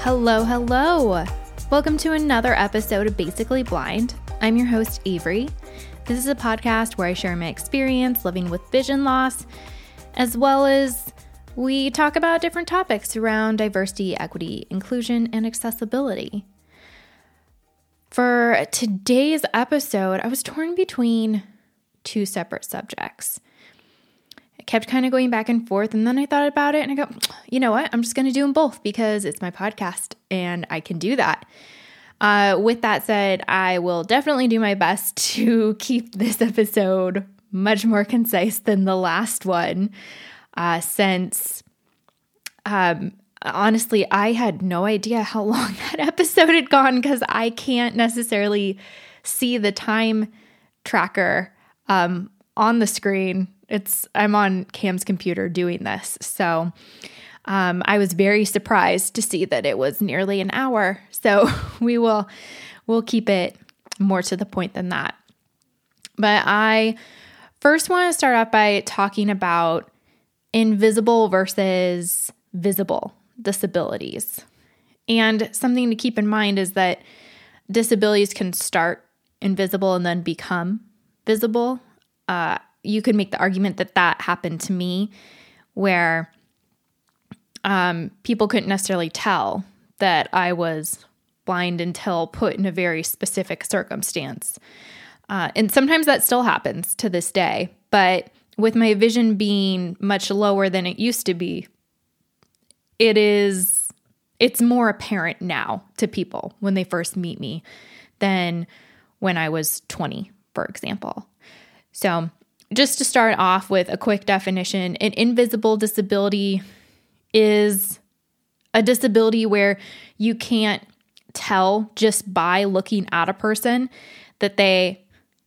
Hello, hello. Welcome to another episode of Basically Blind. I'm your host, Avery. This is a podcast where I share my experience living with vision loss, as well as we talk about different topics around diversity, equity, inclusion, and accessibility. For today's episode, I was torn between two separate subjects. I kept kind of going back and forth, and then I thought about it and I go, you know what? I'm just going to do them both because it's my podcast and I can do that. With that said, I will definitely do my best to keep this episode much more concise than the last one, since honestly, I had no idea how long that episode had gone because I can't necessarily see the time tracker on the screen. I'm on Cam's computer doing this. So I was very surprised to see that it was nearly an hour. So we'll keep it more to the point than that. But I first want to start off by talking about invisible versus visible disabilities. And something to keep in mind is that disabilities can start invisible and then become visible. You could make the argument that that happened to me, where people couldn't necessarily tell that I was blind until put in a very specific circumstance. And sometimes that still happens to this day. But with my vision being much lower than it used to be, it's more apparent now to people when they first meet me than when I was 20, for example. So just to start off with a quick definition, an invisible disability is a disability where you can't tell just by looking at a person that that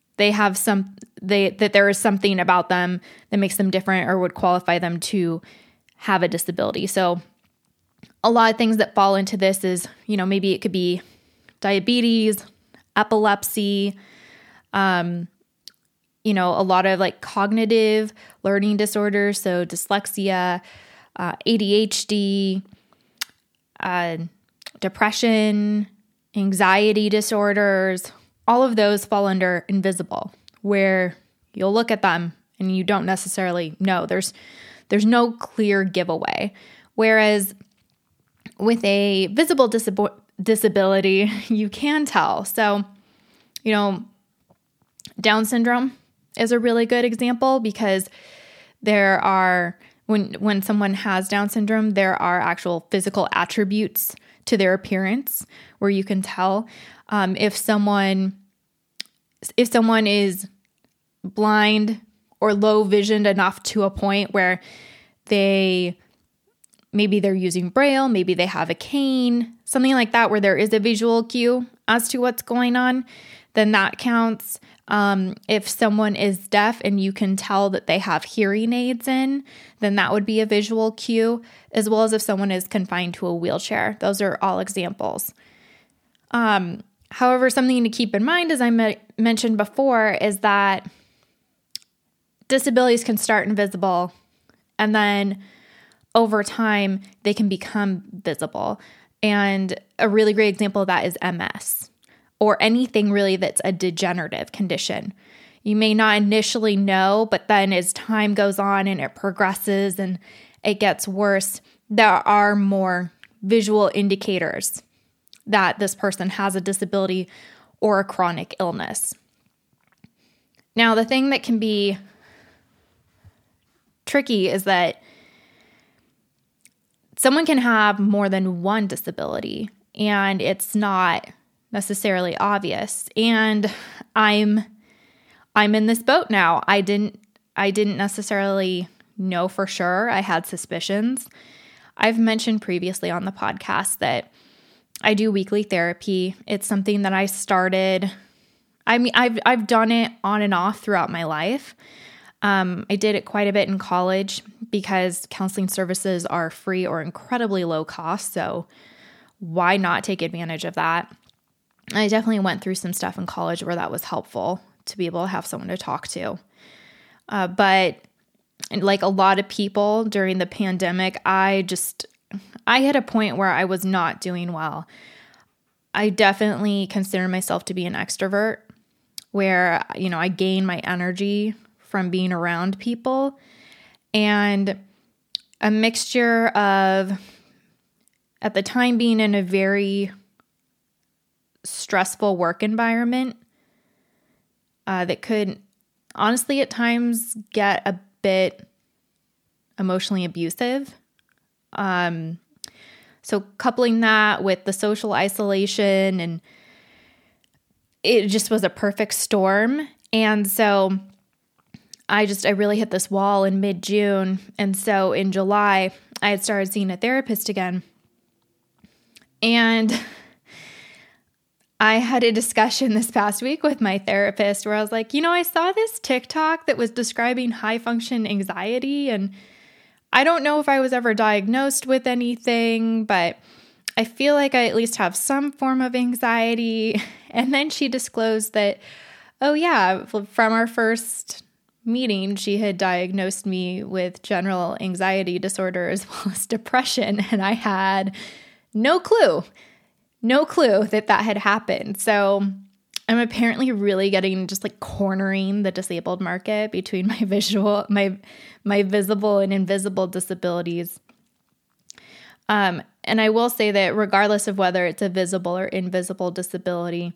there is something about them that makes them different or would qualify them to have a disability. So a lot of things that fall into this is, maybe it could be diabetes, epilepsy, a lot of like cognitive learning disorders, so dyslexia, ADHD, depression, anxiety disorders, all of those fall under invisible, where you'll look at them and you don't necessarily know. There's no clear giveaway. Whereas with a visible disability, you can tell. So, Down syndrome is a really good example because there are, when someone has Down syndrome, there are actual physical attributes to their appearance where you can tell if someone is blind or low visioned enough to a point where maybe they're using Braille, maybe they have a cane, something like that, where there is a visual cue as to what's going on, then that counts. If someone is deaf and you can tell that they have hearing aids in, then that would be a visual cue, as well as if someone is confined to a wheelchair. Those are all examples. However, something to keep in mind, as I mentioned before, is that disabilities can start invisible and then over time they can become visible. And a really great example of that is MS. Or anything really that's a degenerative condition. You may not initially know, but then as time goes on and it progresses and it gets worse, there are more visual indicators that this person has a disability or a chronic illness. Now, the thing that can be tricky is that someone can have more than one disability and it's not necessarily obvious. And I'm in this boat now. I didn't necessarily know for sure. I had suspicions. I've mentioned previously on the podcast that I do weekly therapy. It's something that I started. I've done it on and off throughout my life. I did it quite a bit in college because counseling services are free or incredibly low cost. So why not take advantage of that? I definitely went through some stuff in college where that was helpful to be able to have someone to talk to. But like a lot of people during the pandemic, I just I hit a point where I was not doing well. I definitely consider myself to be an extrovert where, I gain my energy from being around people, and a mixture of, at the time, being in a very stressful work environment that could honestly at times get a bit emotionally abusive. So coupling that with the social isolation, and it just was a perfect storm. And so I really hit this wall in mid-June. And so in July, I had started seeing a therapist again. And I had a discussion this past week with my therapist where I was like, I saw this TikTok that was describing high function anxiety, and I don't know if I was ever diagnosed with anything, but I feel like I at least have some form of anxiety. And then she disclosed that, oh yeah, from our first meeting, she had diagnosed me with general anxiety disorder as well as depression. And I had no clue that had happened. So I'm apparently really getting just like cornering the disabled market between my visible and invisible disabilities. And I will say that regardless of whether it's a visible or invisible disability,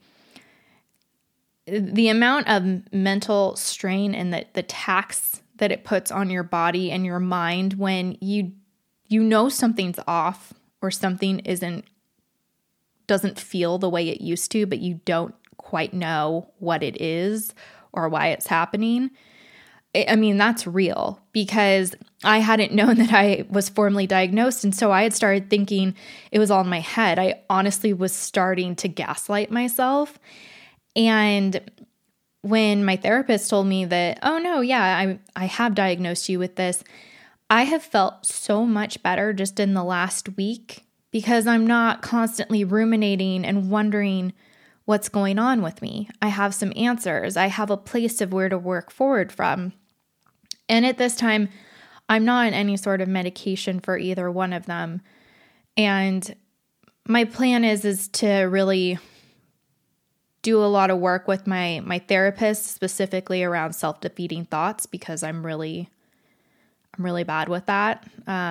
the amount of mental strain and the tax that it puts on your body and your mind when you know something's off or something doesn't feel the way it used to, but you don't quite know what it is or why it's happening. I mean, that's real, because I hadn't known that I was formally diagnosed. And so I had started thinking it was all in my head. I honestly was starting to gaslight myself. And when my therapist told me that, oh no, yeah, I have diagnosed you with this, I have felt so much better just in the last week, because I'm not constantly ruminating and wondering what's going on with me. I have some answers. I have a place of where to work forward from. And at this time, I'm not on any sort of medication for either one of them. And my plan is to really do a lot of work with my therapist, specifically around self-defeating thoughts, because I'm really bad with that.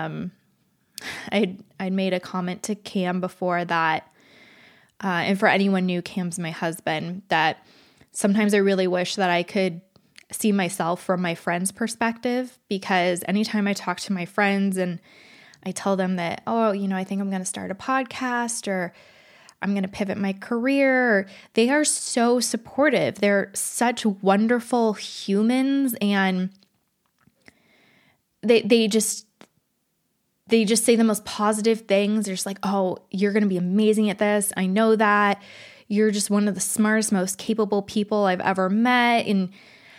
I'd made a comment to Cam before that, and for anyone new, Cam's my husband, that sometimes I really wish that I could see myself from my friend's perspective, because anytime I talk to my friends and I tell them that, oh, I think I'm going to start a podcast, or I'm going to pivot my career, they are so supportive. They're such wonderful humans, and they just say the most positive things. They're just like, oh, you're going to be amazing at this. I know that. You're just one of the smartest, most capable people I've ever met. And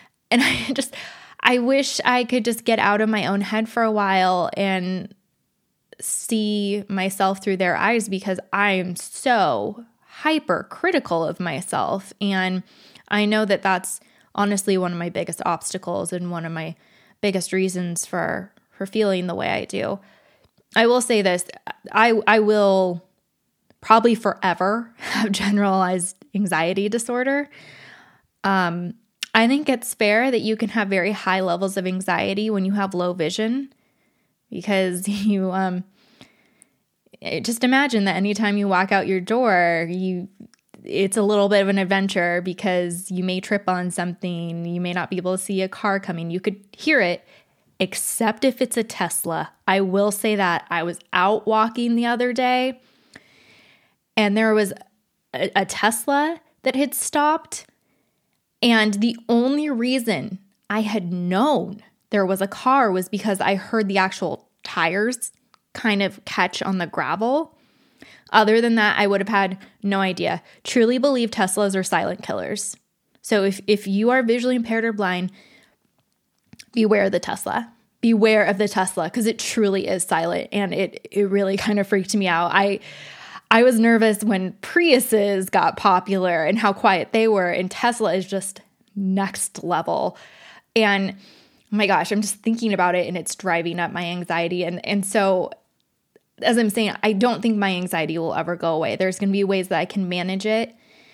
I wish I could just get out of my own head for a while and see myself through their eyes, because I am so hypercritical of myself. And I know that that's honestly one of my biggest obstacles and one of my biggest reasons for feeling the way I do. I will say this, I will probably forever have generalized anxiety disorder. I think it's fair that you can have very high levels of anxiety when you have low vision, because you just imagine that anytime you walk out your door, it's a little bit of an adventure, because you may trip on something, you may not be able to see a car coming, you could hear it, except if it's a Tesla. I will say that I was out walking the other day, and there was a Tesla that had stopped. And the only reason I had known there was a car was because I heard the actual tires kind of catch on the gravel. Other than that, I would have had no idea. Truly believe Teslas are silent killers. So if you are visually impaired or blind, beware of the Tesla. Beware of the Tesla, because it truly is silent, and it really kind of freaked me out. I was nervous when Priuses got popular and how quiet they were, and Tesla is just next level. And oh my gosh, I'm just thinking about it, and it's driving up my anxiety. And so as I'm saying, I don't think my anxiety will ever go away. There's going to be ways that I can manage it.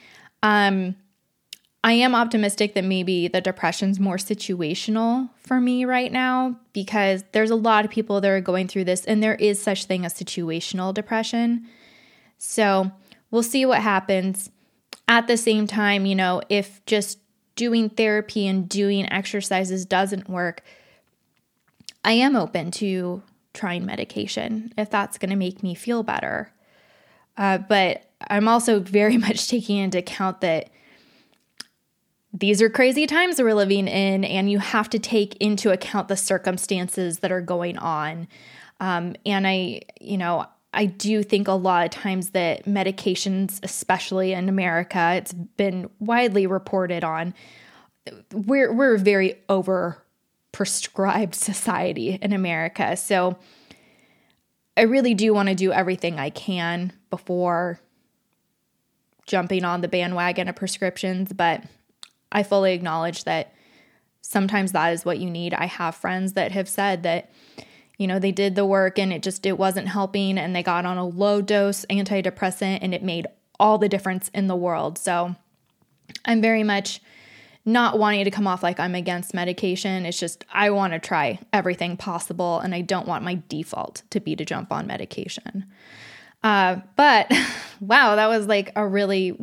I am optimistic that maybe the depression's more situational for me right now, because there's a lot of people that are going through this, and there is such thing as situational depression. So we'll see what happens. At the same time, if just doing therapy and doing exercises doesn't work, I am open to trying medication if that's going to make me feel better. But I'm also very much taking into account that these are crazy times that we're living in, and you have to take into account the circumstances that are going on. And I do think a lot of times that medications, especially in America, it's been widely reported on, we're a very over-prescribed society in America. So I really do want to do everything I can before jumping on the bandwagon of prescriptions, but I fully acknowledge that sometimes that is what you need. I have friends that have said that, they did the work and it wasn't helping, and they got on a low dose antidepressant and it made all the difference in the world. So I'm very much not wanting to come off like I'm against medication. It's just, I want to try everything possible, and I don't want my default to be to jump on medication. But wow, that was like a really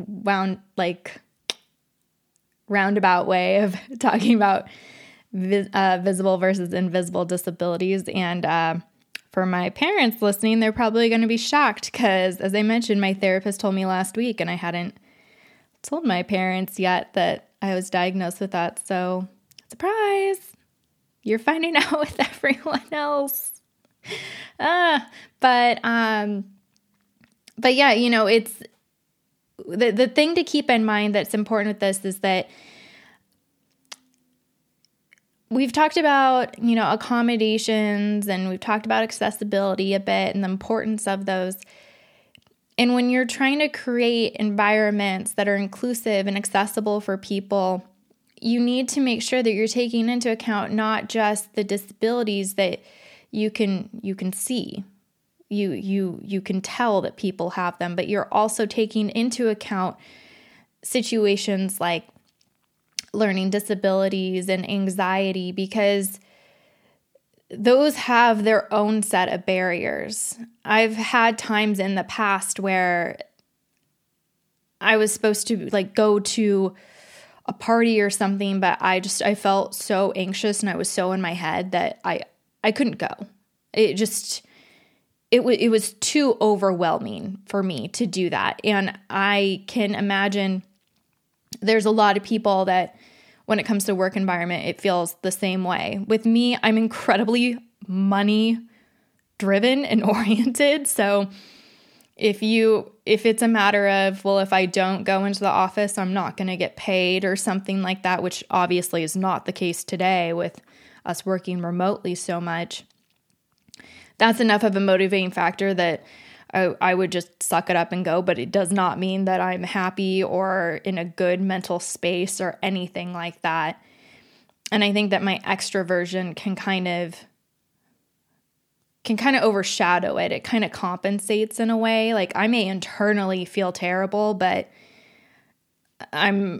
roundabout way of talking about visible versus invisible disabilities. And for my parents listening, they're probably going to be shocked because, as I mentioned, my therapist told me last week, and I hadn't told my parents yet that I was diagnosed with that. So, surprise, you're finding out with everyone else. But yeah, it's the thing to keep in mind that's important with this is that we've talked about, accommodations, and we've talked about accessibility a bit and the importance of those. And when you're trying to create environments that are inclusive and accessible for people, you need to make sure that you're taking into account not just the disabilities that you can see. You can tell that people have them, but you're also taking into account situations like learning disabilities and anxiety, because those have their own set of barriers. I've had times in the past where I was supposed to go to a party or something, but I felt so anxious and I was so in my head that I couldn't go. It was too overwhelming for me to do that. And I can imagine there's a lot of people that when it comes to work environment, it feels the same way. With me, I'm incredibly money driven and oriented. So if it's a matter of, well, if I don't go into the office, I'm not going to get paid or something like that, which obviously is not the case today with us working remotely so much. That's enough of a motivating factor that I would just suck it up and go, but it does not mean that I'm happy or in a good mental space or anything like that. And I think that my extroversion can kind of overshadow it. It kind of compensates in a way. Like, I may internally feel terrible, but I'm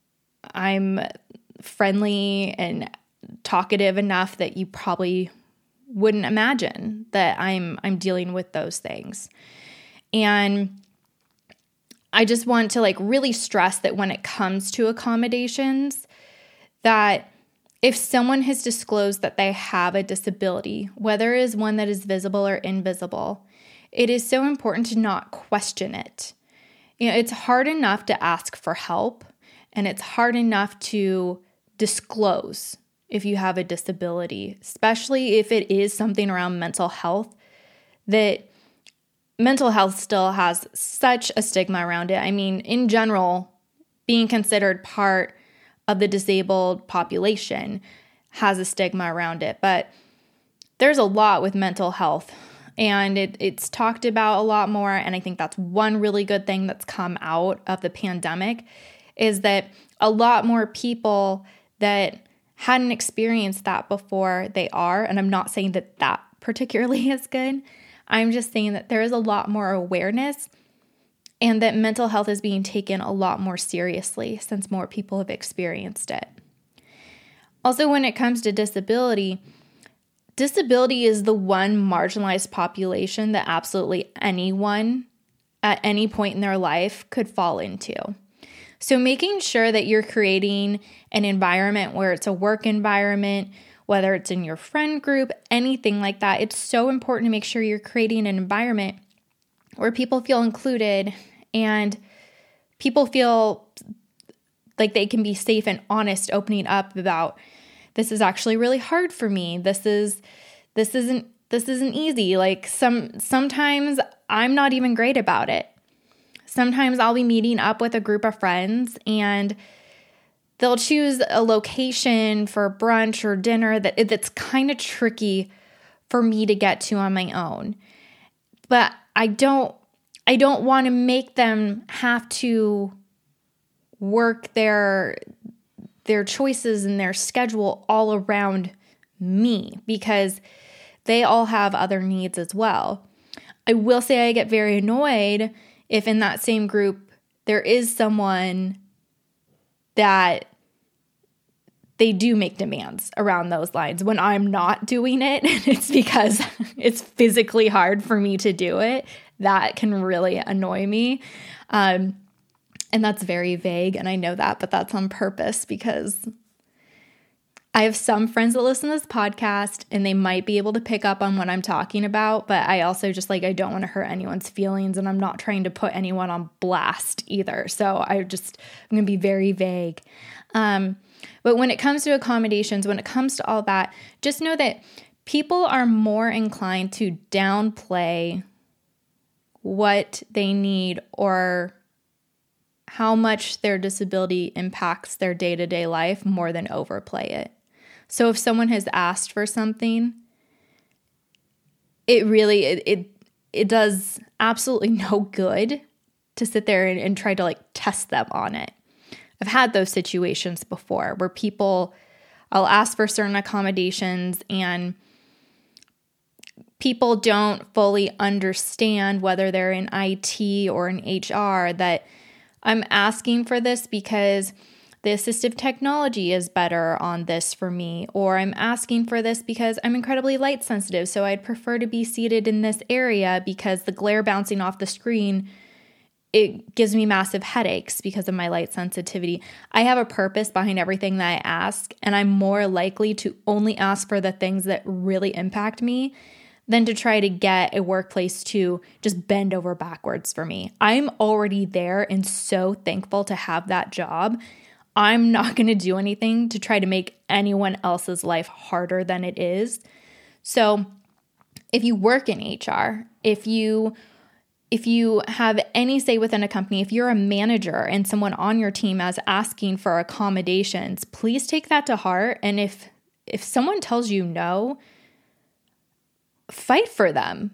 friendly and talkative enough that you probably wouldn't imagine that I'm dealing with those things. And I just want to really stress that when it comes to accommodations, that if someone has disclosed that they have a disability, whether it is one that is visible or invisible, it is so important to not question it. It's hard enough to ask for help, and it's hard enough to disclose if you have a disability, especially if it is something around mental health, that mental health still has such a stigma around it. I mean, in general, being considered part of the disabled population has a stigma around it, but there's a lot with mental health, and it's talked about a lot more. And I think that's one really good thing that's come out of the pandemic, is that a lot more people that hadn't experienced that before, they are, and I'm not saying that particularly is good, I'm just saying that there is a lot more awareness and that mental health is being taken a lot more seriously since more people have experienced it. Also, when it comes to disability is the one marginalized population that absolutely anyone at any point in their life could fall into. So making sure that you're creating an environment where it's a work environment, whether it's in your friend group, anything like that, it's so important to make sure you're creating an environment where people feel included and people feel like they can be safe and honest opening up about, this is actually really hard for me. This isn't easy. Like sometimes I'm not even great about it. Sometimes I'll be meeting up with a group of friends and they'll choose a location for brunch or dinner that's kind of tricky for me to get to on my own. But I don't want to make them have to work their choices and their schedule all around me because they all have other needs as well. I will say I get very annoyed if in that same group there is someone that they do make demands around those lines when I'm not doing it. It's because it's physically hard for me to do it. That can really annoy me. And that's very vague, and I know that, but that's on purpose because I have some friends that listen to this podcast and they might be able to pick up on what I'm talking about, but I also just I don't want to hurt anyone's feelings and I'm not trying to put anyone on blast either. So I'm going to be very vague. But when it comes to accommodations, when it comes to all that, just know that people are more inclined to downplay what they need or how much their disability impacts their day-to-day life more than overplay it. So if someone has asked for something, it does absolutely no good to sit there and try to test them on it. I've had those situations before where I'll ask for certain accommodations and people don't fully understand, whether they're in IT or in HR, that I'm asking for this because the assistive technology is better on this for me, or I'm asking for this because I'm incredibly light sensitive, so I'd prefer to be seated in this area because the glare bouncing off the screen, it gives me massive headaches because of my light sensitivity. I have a purpose behind everything that I ask, and I'm more likely to only ask for the things that really impact me than to try to get a workplace to just bend over backwards for me. I'm already there and so thankful to have that job. I'm not going to do anything to try to make anyone else's life harder than it is. So if you work in HR, if you have any say within a company, if you're a manager and someone on your team is asking for accommodations, please take that to heart. And if someone tells you no, fight for them.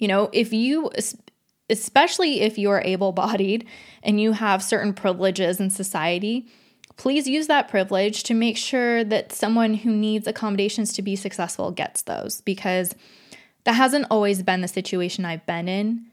Especially if you're able-bodied and you have certain privileges in society, please use that privilege to make sure that someone who needs accommodations to be successful gets those, because that hasn't always been the situation I've been in.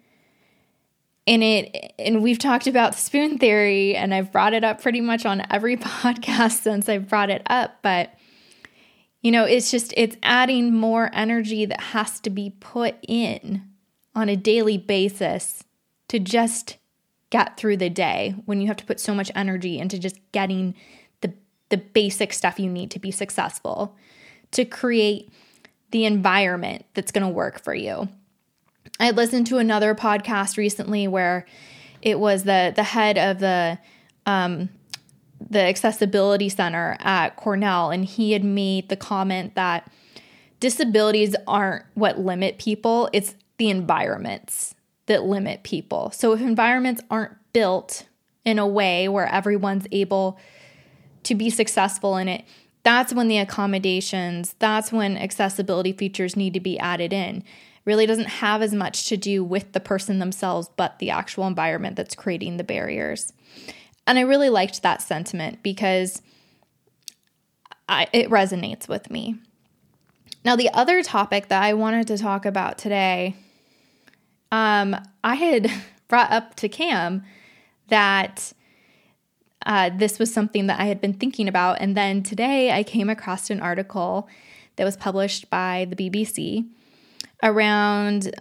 And we've talked about spoon theory, and I've brought it up pretty much on every podcast since I've brought it up, but it's adding more energy that has to be put in on a daily basis to just get through the day, when you have to put so much energy into just getting the basic stuff you need to be successful, to create the environment that's going to work for you. I listened to another podcast recently where it was the head of the accessibility center at Cornell, and he had made the comment that disabilities aren't what limit people, it's the environments that limit people. So if environments aren't built in a way where everyone's able to be successful in it, that's when the accommodations, that's when accessibility features need to be added in. It really doesn't have as much to do with the person themselves, but the actual environment that's creating the barriers. And I really liked that sentiment because it resonates with me. Now, the other topic that I wanted to talk about today I had brought up to Cam that this was something that I had been thinking about. And then today I came across an article that was published by the BBC around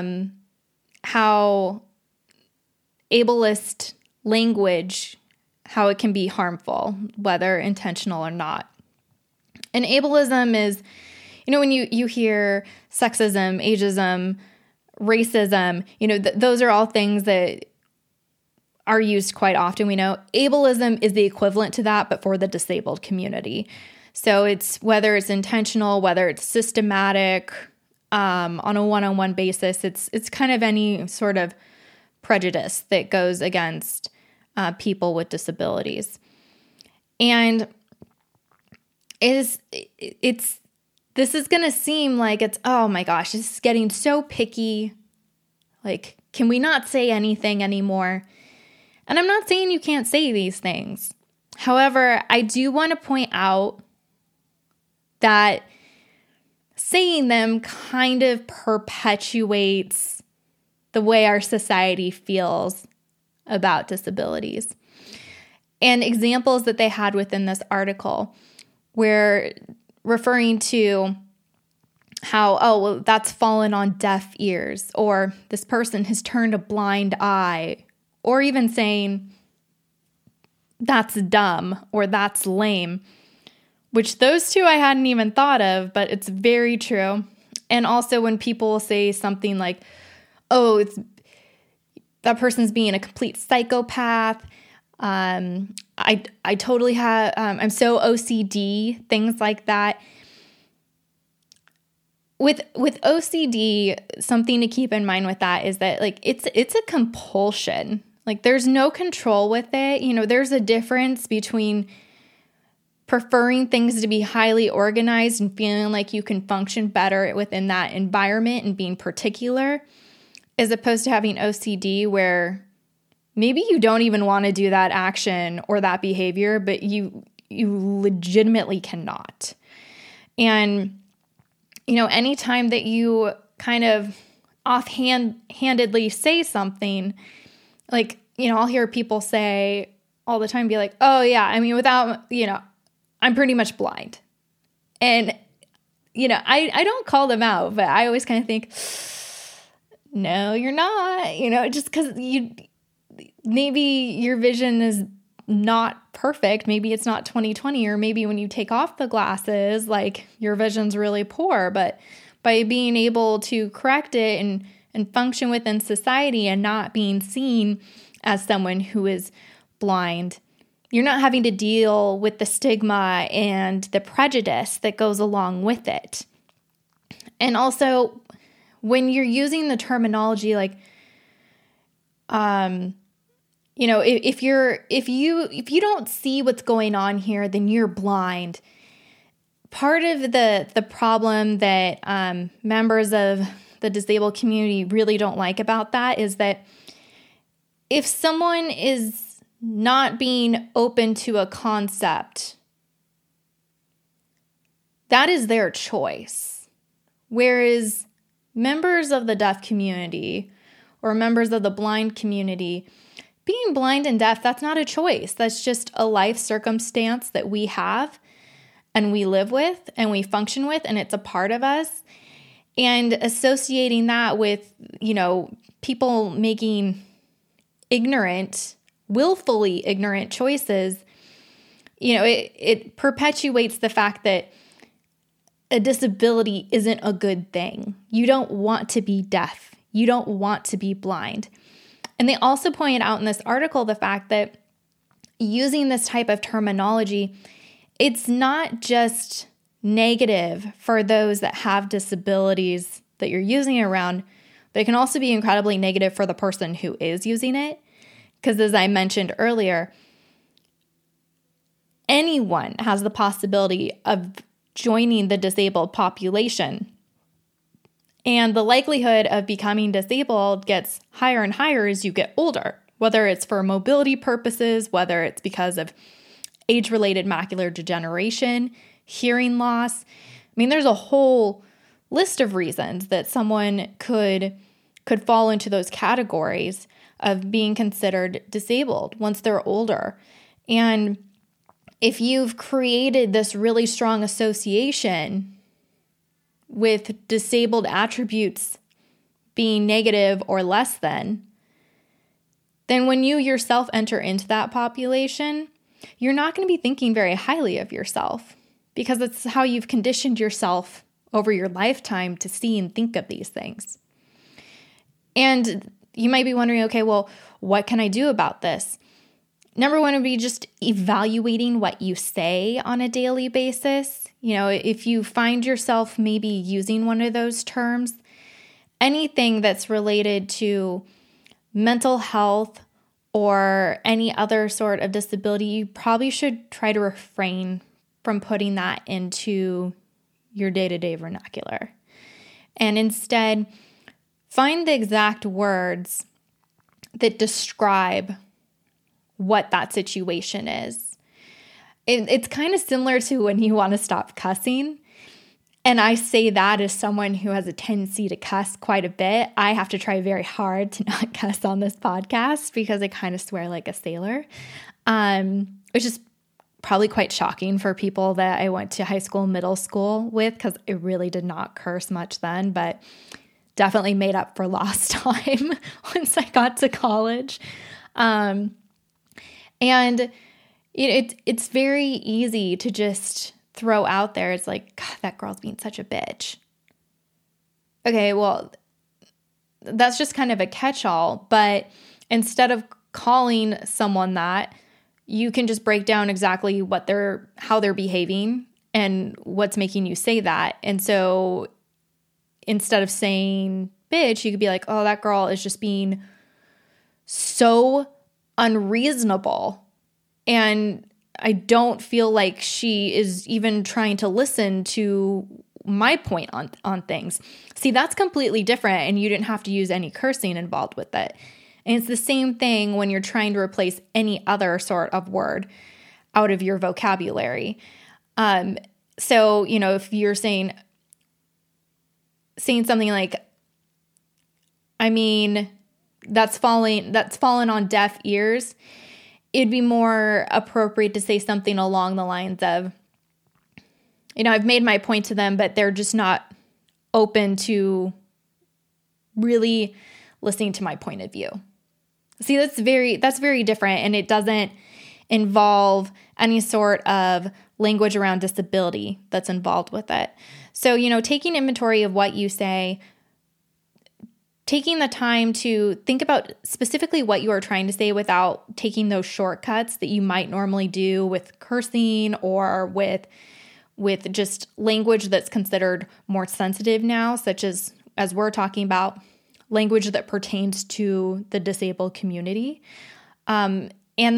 how ableist language, how it can be harmful, whether intentional or not. And ableism is, when you hear sexism, ageism, racism, those are all things that are used quite often. We know ableism is the equivalent to that, but for the disabled community. So it's whether it's intentional, whether it's systematic, on a one-on-one basis, it's kind of any sort of prejudice that goes against people with disabilities. And this is going to seem like it's, oh my gosh, this is getting so picky. Like, can we not say anything anymore? And I'm not saying you can't say these things. However, I do want to point out that saying them kind of perpetuates the way our society feels about disabilities. And examples that they had within this article were referring to how, oh, well, that's fallen on deaf ears, or this person has turned a blind eye, or even saying that's dumb or that's lame, which those two I hadn't even thought of, but it's very true. And also when people say something like, oh, that person's being a complete psychopath. I totally have, I'm so OCD, things like that. With OCD, something to keep in mind with that is that like it's a compulsion. Like there's no control with it. There's a difference between preferring things to be highly organized and feeling like you can function better within that environment and being particular, as opposed to having OCD where maybe you don't even want to do that action or that behavior, but you legitimately cannot. And, anytime that you kind of offhandedly say something, like, I'll hear people say all the time, be like, oh yeah, I mean, without, I'm pretty much blind. And, I don't call them out, but I always kind of think, no, you're not, just because maybe your vision is not perfect. Maybe it's not 20/20, or maybe when you take off the glasses, like your vision's really poor. But by being able to correct it and function within society and not being seen as someone who is blind, you're not having to deal with the stigma and the prejudice that goes along with it. And also, when you're using the terminology like, if you don't see what's going on here, then you're blind. Part of the problem that members of the disabled community really don't like about that is that if someone is not being open to a concept, that is their choice. Whereas members of the deaf community or members of the blind community, being blind and deaf, that's not a choice. That's just a life circumstance that we have and we live with and we function with, and it's a part of us. And associating that with, people making willfully ignorant choices, it perpetuates the fact that a disability isn't a good thing. You don't want to be deaf. You don't want to be blind. And they also pointed out in this article the fact that using this type of terminology, it's not just negative for those that have disabilities that you're using it around, but it can also be incredibly negative for the person who is using it. Because as I mentioned earlier, anyone has the possibility of joining the disabled population. And the likelihood of becoming disabled gets higher and higher as you get older, whether it's for mobility purposes, whether it's because of age-related macular degeneration, hearing loss. I mean, there's a whole list of reasons that someone could could fall into those categories of being considered disabled once they're older. And if you've created this really strong association with disabled attributes being negative or less than, then when you yourself enter into that population, you're not going to be thinking very highly of yourself, because it's how you've conditioned yourself over your lifetime to see and think of these things. And you might be wondering, okay, well, what can I do about this? Number one would be just evaluating what you say on a daily basis. If you find yourself maybe using one of those terms, anything that's related to mental health or any other sort of disability, you probably should try to refrain from putting that into your day-to-day vernacular. And instead, find the exact words that describe what that situation is. It's kind of similar to when you want to stop cussing. And I say that as someone who has a tendency to cuss quite a bit. I have to try very hard to not cuss on this podcast because I kind of swear like a sailor, which is probably quite shocking for people that I went to high school and middle school with, because I really did not curse much then, but definitely made up for lost time once I got to college. And it's very easy to just throw out there. It's like, God, that girl's being such a bitch. Okay, well, that's just kind of a catch-all. But instead of calling someone that, you can just break down exactly how they're behaving and what's making you say that. And so instead of saying bitch, you could be like, oh, that girl is just being so unreasonable, and I don't feel like she is even trying to listen to my point on things. See, that's completely different, and you didn't have to use any cursing involved with it. And it's the same thing when you're trying to replace any other sort of word out of your vocabulary. So, if you're saying something like, I mean, that's fallen on deaf ears, it'd be more appropriate to say something along the lines of, I've made my point to them, but they're just not open to really listening to my point of view. See, that's very different, and it doesn't involve any sort of language around disability that's involved with it. So, taking inventory of what you say, taking the time to think about specifically what you are trying to say without taking those shortcuts that you might normally do with cursing or with just language that's considered more sensitive now, such as we're talking about, language that pertains to the disabled community. And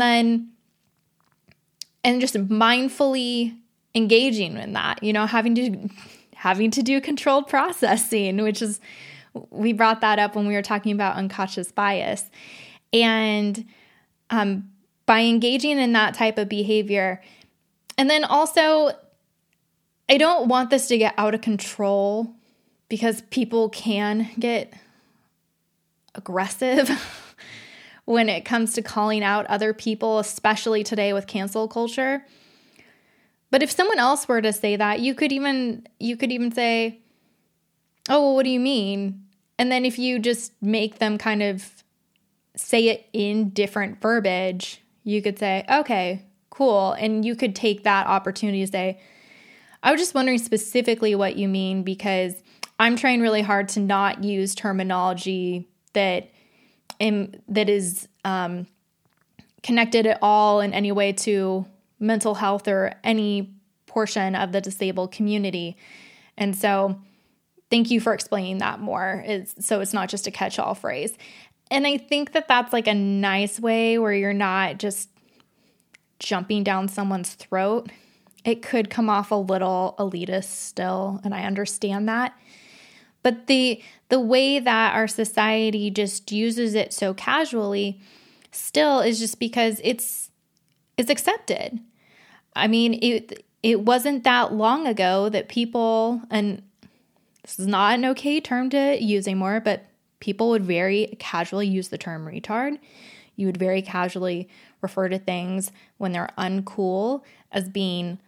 just mindfully engaging in that, having to do controlled processing, which is, we brought that up when we were talking about unconscious bias. And by engaging in that type of behavior, and then also, I don't want this to get out of control, because people can get aggressive when it comes to calling out other people, especially today with cancel culture. But if someone else were to say that, you could even say, oh, well, what do you mean? And then if you just make them kind of say it in different verbiage, you could say, okay, cool. And you could take that opportunity to say, I was just wondering specifically what you mean, because I'm trying really hard to not use terminology that is connected at all in any way to mental health or any portion of the disabled community. And so thank you for explaining that more. So it's not just a catch-all phrase. And I think that that's like a nice way where you're not just jumping down someone's throat. It could come off a little elitist still, and I understand that. But the way that our society just uses it so casually still is just because it's accepted. I mean, it wasn't that long ago that people, and this is not an okay term to use anymore, but people would very casually use the term retard. You would very casually refer to things when they're uncool as being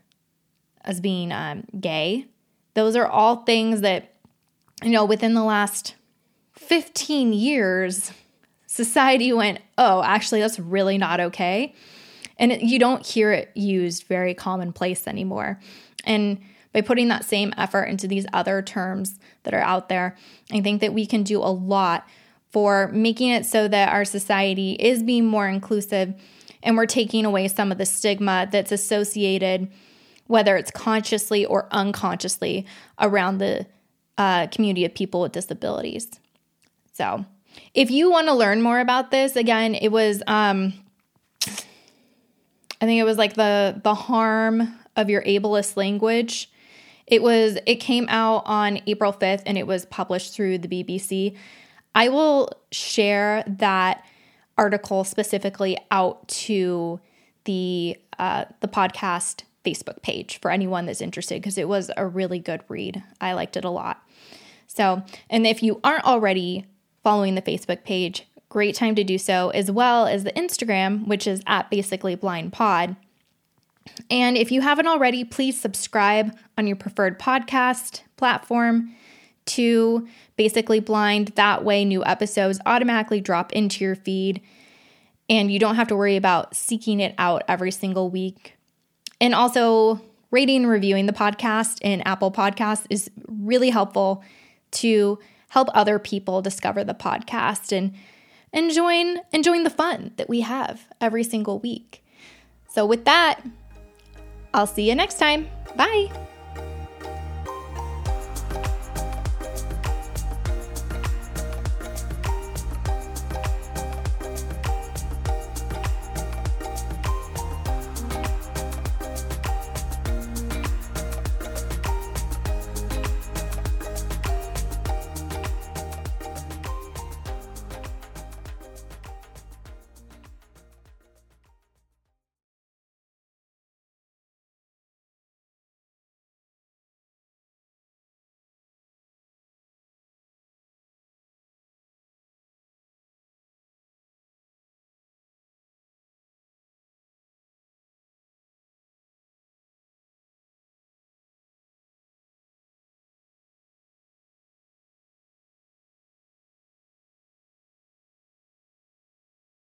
gay. Those are all things that, within the last 15 years, society went, oh, actually, that's really not okay. And you don't hear it used very commonplace anymore. And by putting that same effort into these other terms that are out there, I think that we can do a lot for making it so that our society is being more inclusive and we're taking away some of the stigma that's associated, whether it's consciously or unconsciously, around the community of people with disabilities. So if you want to learn more about this, again, it was, I think it was like the harm of your ableist language. It came out on April 5th and it was published through the BBC. I will share that article specifically out to the podcast Facebook page for anyone that's interested, because it was a really good read. I liked it a lot. So, and if you aren't already following the Facebook page, great time to do so, as well as the Instagram, which is at Basically Blind Pod. And if you haven't already, please subscribe on your preferred podcast platform to Basically Blind. That way, new episodes automatically drop into your feed, and you don't have to worry about seeking it out every single week. And also, rating and reviewing the podcast in Apple Podcasts is really helpful to help other people discover the podcast and enjoying the fun that we have every single week. So with that, I'll see you next time. Bye.